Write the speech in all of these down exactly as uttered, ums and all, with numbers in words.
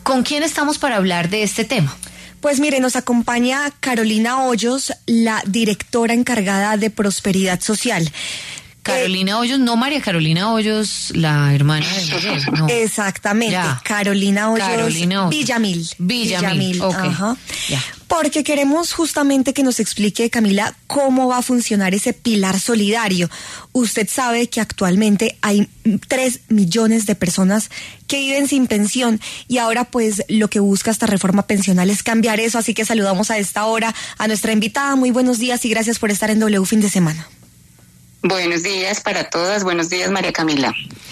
¿Con quién estamos para hablar de este tema? Pues mire, nos acompaña Carolina Hoyos, la directora encargada de Prosperidad Social. Carolina eh, Hoyos, no María Carolina Hoyos, la hermana de Miguel, no. Exactamente, ya. Carolina Hoyos, Carolina Hoyos. Villamil. Villamil, Villamil. Okay. Ajá. Ya. Porque queremos justamente que nos explique, Camila, cómo va a funcionar ese pilar solidario. Usted sabe que actualmente hay tres millones de personas que viven sin pensión y ahora pues lo que busca esta reforma pensional es cambiar eso, así que saludamos a esta hora a nuestra invitada. Muy buenos días y gracias por estar en W Fin de Semana. Buenos días para todas, buenos días María Camila.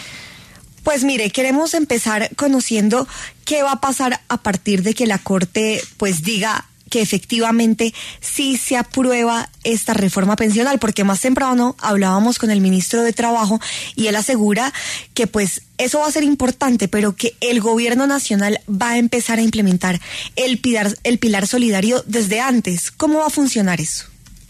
Pues mire, queremos empezar conociendo qué va a pasar a partir de que la Corte pues diga que efectivamente sí se aprueba esta reforma pensional, porque más temprano hablábamos con el ministro de Trabajo y él asegura que pues eso va a ser importante, pero que el gobierno nacional va a empezar a implementar el pilar, el pilar solidario desde antes. ¿Cómo va a funcionar eso?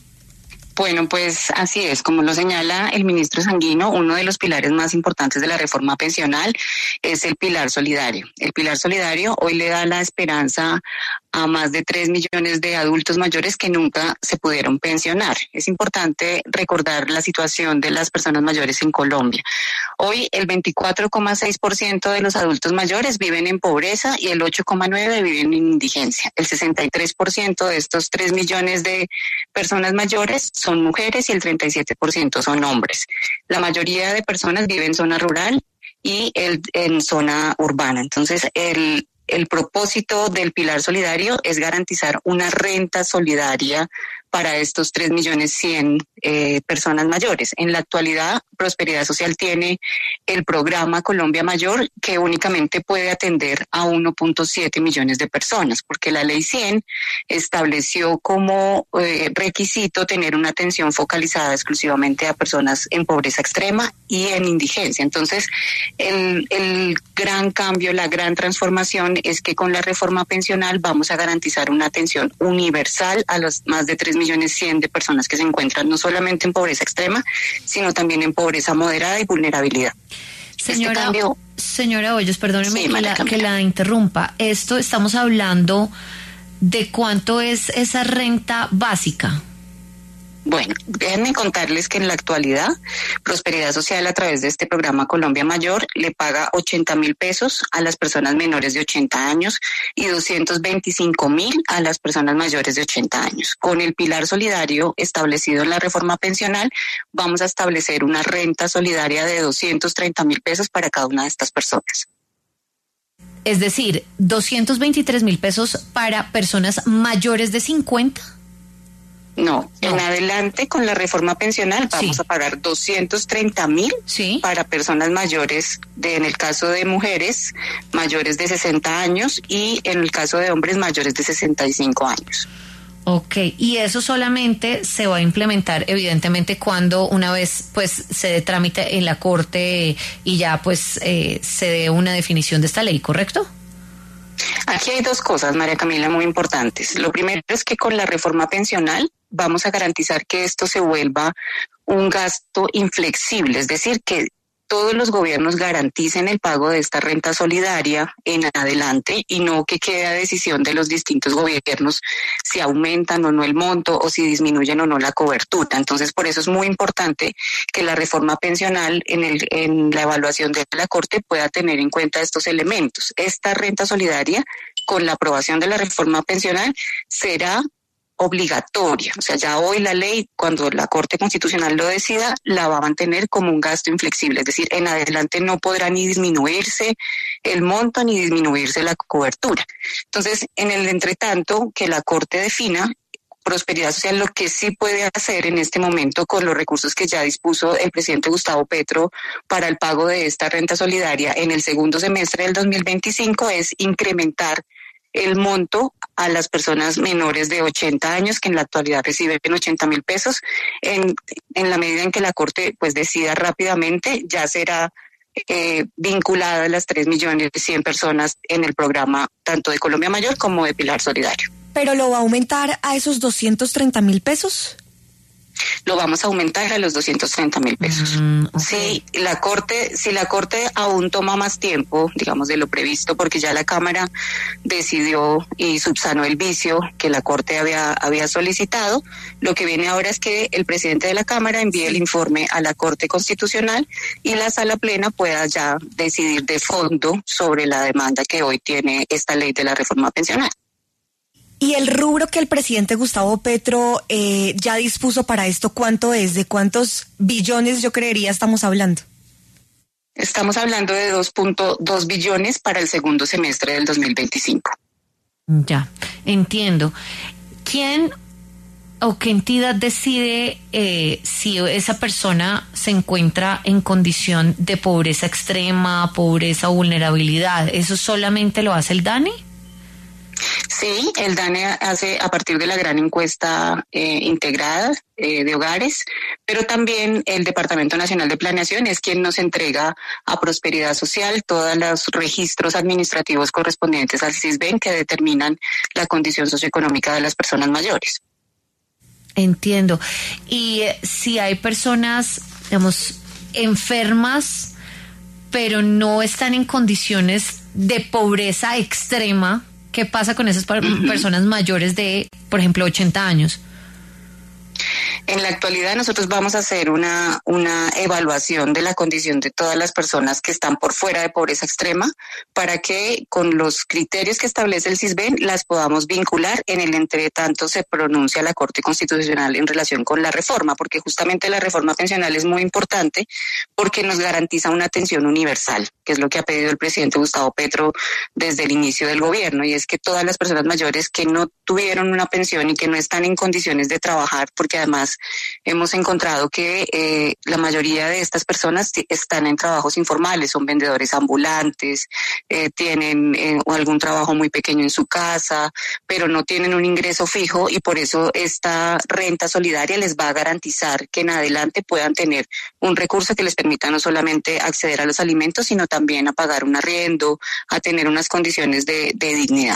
Bueno, pues así es, como lo señala el ministro Sanguino, uno de los pilares más importantes de la reforma pensional es el pilar solidario. El pilar solidario hoy le da la esperanza a más de tres millones de adultos mayores que nunca se pudieron pensionar. Es importante recordar la situación de las personas mayores en Colombia. Hoy el veinticuatro coma seis por ciento de los adultos mayores viven en pobreza y el ocho coma nueve por ciento viven en indigencia. El sesenta y tres por ciento de estos tres millones de personas mayores son mujeres y el treinta y siete por ciento son hombres. La mayoría de personas viven en zona rural y el, en zona urbana. Entonces, el El propósito del Pilar Solidario es garantizar una renta solidaria para estos tres millones cien eh, personas mayores. En la actualidad, Prosperidad Social tiene el programa Colombia Mayor que únicamente puede atender a uno punto siete millones de personas, porque la Ley cien estableció como eh, requisito tener una atención focalizada exclusivamente a personas en pobreza extrema y en indigencia. Entonces, el, el gran cambio, la gran transformación es que con la reforma pensional vamos a garantizar una atención universal a los más de tres millones cien de personas que se encuentran no solamente en pobreza extrema, sino también en pobreza moderada y vulnerabilidad. Señora, este cambio, señora Hoyos, perdóneme sí, que, la, que la interrumpa. Esto estamos hablando de cuánto es esa renta básica. Bueno, déjenme contarles que en la actualidad Prosperidad Social a través de este programa Colombia Mayor le paga ochenta mil pesos a las personas menores de ochenta años y doscientos veinticinco mil a las personas mayores de ochenta años. Con el pilar solidario establecido en la reforma pensional vamos a establecer una renta solidaria de doscientos treinta mil pesos para cada una de estas personas. Es decir, doscientos veintitrés mil pesos para personas mayores de cincuenta. No, no, en adelante con la reforma pensional vamos sí. a pagar doscientos treinta mil sí. para personas mayores, de, en el caso de mujeres, mayores de sesenta años y en el caso de hombres mayores de sesenta y cinco años. Ok, y eso solamente se va a implementar evidentemente cuando una vez pues se dé trámite en la Corte y ya pues eh, se dé una definición de esta ley, ¿correcto? Aquí hay dos cosas, María Camila, muy importantes. Lo primero es que con la reforma pensional vamos a garantizar que esto se vuelva un gasto inflexible, es decir, que todos los gobiernos garanticen el pago de esta renta solidaria en adelante y no que quede a decisión de los distintos gobiernos si aumentan o no el monto o si disminuyen o no la cobertura. Entonces, por eso es muy importante que la reforma pensional en, el, en la evaluación de la Corte pueda tener en cuenta estos elementos. Esta renta solidaria, con la aprobación de la reforma pensional, será obligatoria, o sea, ya hoy la ley, cuando la Corte Constitucional lo decida, la va a mantener como un gasto inflexible, es decir, en adelante no podrá ni disminuirse el monto ni disminuirse la cobertura. Entonces, en el entretanto, que la Corte defina, Prosperidad Social lo que sí puede hacer en este momento con los recursos que ya dispuso el presidente Gustavo Petro para el pago de esta renta solidaria en el segundo semestre del dos mil veinticinco es incrementar el monto a las personas menores de ochenta años que en la actualidad reciben ochenta mil pesos. En, en la medida en que la Corte pues decida rápidamente, ya será eh, vinculada a las tres millones cien personas en el programa tanto de Colombia Mayor como de Pilar Solidario. ¿Pero lo va a aumentar a esos doscientos treinta mil pesos? Lo vamos a aumentar a los doscientos treinta mil pesos. Mm, okay. Si la corte, si la corte aún toma más tiempo, digamos de lo previsto, porque ya la Cámara decidió y subsanó el vicio que la corte había había solicitado, lo que viene ahora es que el presidente de la Cámara envíe el informe a la Corte Constitucional y la Sala Plena pueda ya decidir de fondo sobre la demanda que hoy tiene esta ley de la reforma pensional. Y el rubro que el presidente Gustavo Petro eh, ya dispuso para esto, ¿cuánto es? ¿De cuántos billones, yo creería, estamos hablando? Estamos hablando de dos punto dos billones para el segundo semestre del dos mil veinticinco. Ya, entiendo. ¿Quién o qué entidad decide eh, si esa persona se encuentra en condición de pobreza extrema, pobreza o vulnerabilidad? ¿Eso solamente lo hace el DANE? Sí, el DANE hace a partir de la gran encuesta eh, integrada eh, de hogares, pero también el Departamento Nacional de Planeación es quien nos entrega a Prosperidad Social todos los registros administrativos correspondientes al CISBEN que determinan la condición socioeconómica de las personas mayores. Entiendo. Y eh, si hay personas, digamos, enfermas, pero no están en condiciones de pobreza extrema, ¿qué pasa con esas personas mayores de, por ejemplo, ochenta años? En la actualidad nosotros vamos a hacer una, una evaluación de la condición de todas las personas que están por fuera de pobreza extrema para que con los criterios que establece el CISBEN las podamos vincular. En el entretanto se pronuncia la Corte Constitucional en relación con la reforma, porque justamente la reforma pensional es muy importante porque nos garantiza una atención universal, que es lo que ha pedido el presidente Gustavo Petro desde el inicio del gobierno, y es que todas las personas mayores que no tuvieron una pensión y que no están en condiciones de trabajar, porque además hemos encontrado que eh, la mayoría de estas personas t- están en trabajos informales, son vendedores ambulantes, eh, tienen eh, algún trabajo muy pequeño en su casa, pero no tienen un ingreso fijo y por eso esta renta solidaria les va a garantizar que en adelante puedan tener un recurso que les permita no solamente acceder a los alimentos, sino también a pagar un arriendo, a tener unas condiciones de, de dignidad.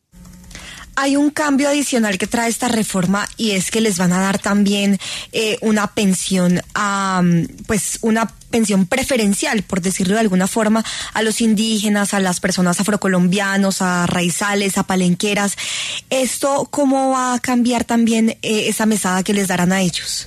Hay un cambio adicional que trae esta reforma y es que les van a dar también eh, una pensión, a, pues una pensión preferencial, por decirlo de alguna forma, a los indígenas, a las personas afrocolombianos, a raizales, a palenqueras. ¿Esto cómo va a cambiar también eh, esa mesada que les darán a ellos?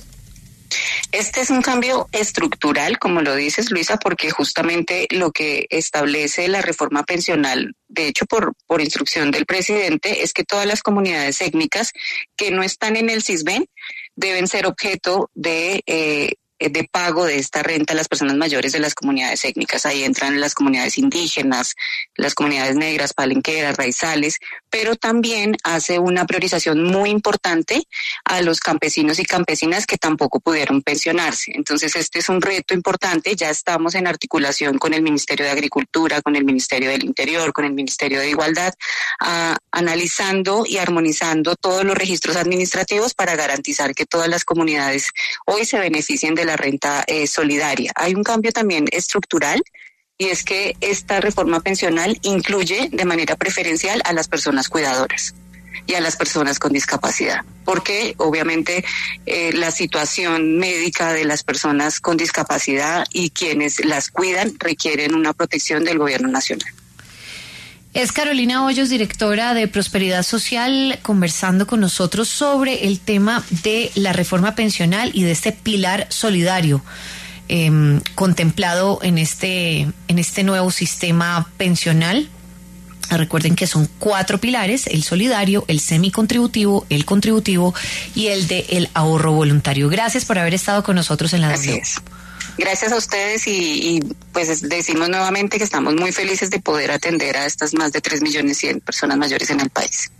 Este es un cambio estructural, como lo dices, Luisa, porque justamente lo que establece la reforma pensional, de hecho por, por instrucción del presidente, es que todas las comunidades étnicas que no están en el CISBEN deben ser objeto de eh, de pago de esta renta a las personas mayores de las comunidades étnicas. Ahí entran las comunidades indígenas, las comunidades negras, palenqueras, raizales, pero también hace una priorización muy importante a los campesinos y campesinas que tampoco pudieron pensionarse. Entonces este es un reto importante. Ya estamos en articulación con el Ministerio de Agricultura, con el Ministerio del Interior, con el Ministerio de Igualdad, a, analizando y armonizando todos los registros administrativos para garantizar que todas las comunidades hoy se beneficien de la renta eh, solidaria. Hay un cambio también estructural y es que esta reforma pensional incluye de manera preferencial a las personas cuidadoras y a las personas con discapacidad, porque obviamente eh, la situación médica de las personas con discapacidad y quienes las cuidan requieren una protección del gobierno nacional. Es Carolina Hoyos, directora de Prosperidad Social, conversando con nosotros sobre el tema de la reforma pensional y de este pilar solidario eh, contemplado en este, en este nuevo sistema pensional. Recuerden que son cuatro pilares: el solidario, el semicontributivo, el contributivo y el de el ahorro voluntario. Gracias por haber estado con nosotros en la Así es. Gracias a ustedes y, y pues decimos nuevamente que estamos muy felices de poder atender a estas más de tres millones cien personas mayores en el país.